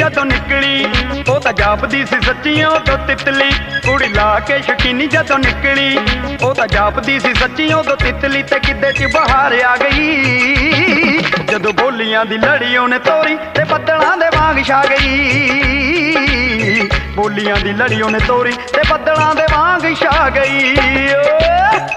जदों निकली ओ तां जापदी सी सच्चियों तो तितली। कुड़ी ला के शकीनी जदों निकली ओ तां जापदी सी सच्चियों तो तितली। ते गिद्धे च बहार आ गई जदों बोलियां दी लड़ी ओने तोरी ते बद्दलां दे वांग छा गई। बोलियां दी लड़ी ओने तोरी ते बद्दलां दे वांग छा गई।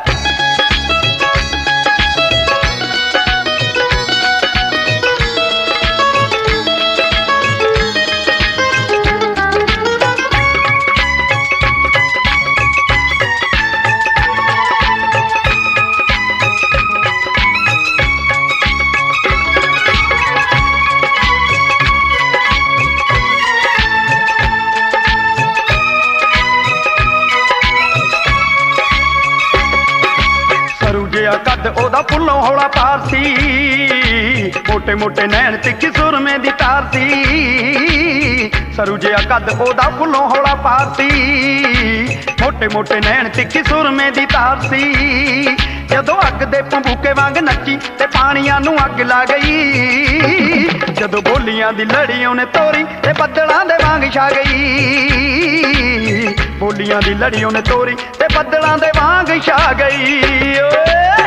कद ओदा फुल्लों हौला पार सी मोटे मोटे नैन तिखी सुरमे दी तार सी। सरू जिहा कद ओदा फुल्लों हौला पार सी मोटे मोटे नैन तिखी सुरमे दी तार सी। जदों अग दे भंबूके वांग नच्ची ते पानियां नूं अग ला गई। जदों बोलियां दी लड़ी ओने तोरी ते बद्दलां दे वांग छा गई। बोलियां दी लड़ी ओने तोरी ते बद्दलां दे वांग छा गई।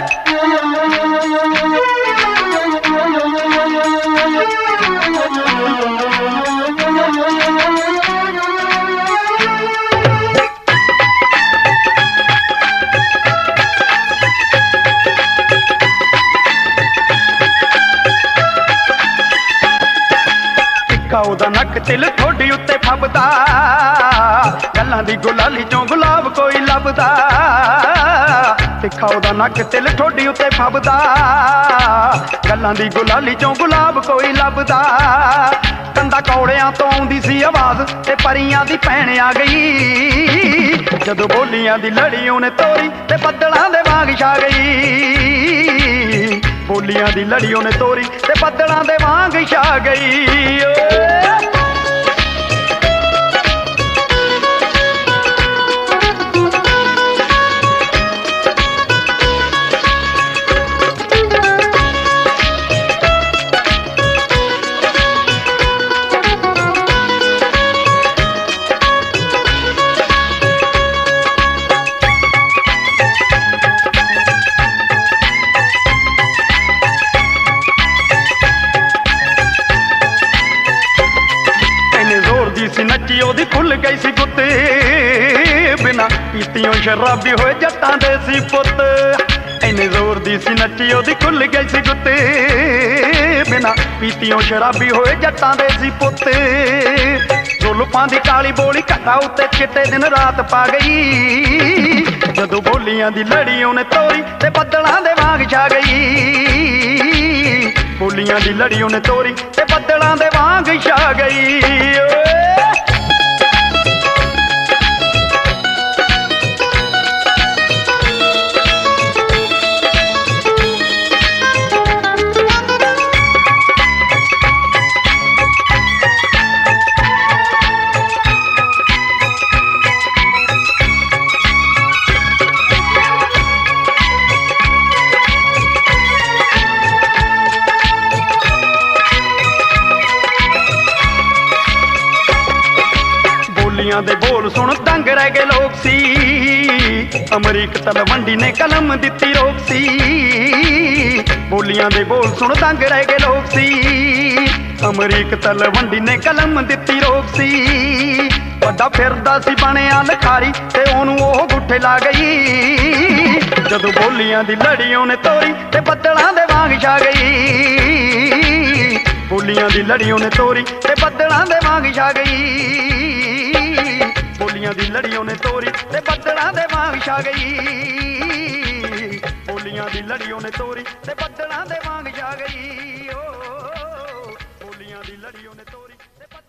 ओदा नक तिल ठोडी उत्ते फबदा गल्लां दी गुलाली चों गुलाब कोई लभदा। तिखा ओदा नक तिल ठोडी उत्ते फबदा गल्लां दी गुलाली चों गुलाब कोई लभदा। कंधा कौड़ियां तो आउंदी सी आवाज़ ते परियां दी भैण आ गई। जदों बोलियां दी लड़ी ओने तोरी ते बद्दलां दे वांग छा गई। बोलियां दी लड़ी ओने तोरी ते बद्दलां दे वांग छा गई। नच्ची ओदी खुल गई सी गुत्त बिना पीतियों शराबी होए जट्टां दे सी पुत्त। इन्ने जोर दी सी नच्ची ओदी खुल गई सी गुत्त बिना पीतियों शराबी होए जट्टां दे सी पुत्त। जुल्फां दी काली बोली घटा उत्ते चिट्टे दिन रात पा गई। जदों बोलियां दी लड़ी ओने तोरी ते बद्दलां दे वांग छा गई। बोलियां दी लड़ी ओने तोरी ते बद्दलां दे वांग छा गई। दे बोल सुन दंग रह गए लोग सी अमरीक तलवंडी ने कलम दिती रोक सी। बोलियां दे बोल सुन दंग रह गए लोग सी अमरीक तलवंडी ने कलम दिती रोक सी। वड्डा फिरदा सी बनिया लखारी ते ओनू ओह गुठे ला गई। जदों बोलियां दी लड़ी ओने तोरी ते बद्दलां दे वांग छा गई। बोलियां दी लड़ी ओने तोरी ते बद्दलां दे वांग छा गई। बोलियां दी लड़ी ओने तोरी ते बद्दलां दे वांग छा गई। बोलियां दी लड़ी ओने तोरी ते बद्दलां दे वांग छा गई। बोलियां दी लड़ी ओने तोरी ते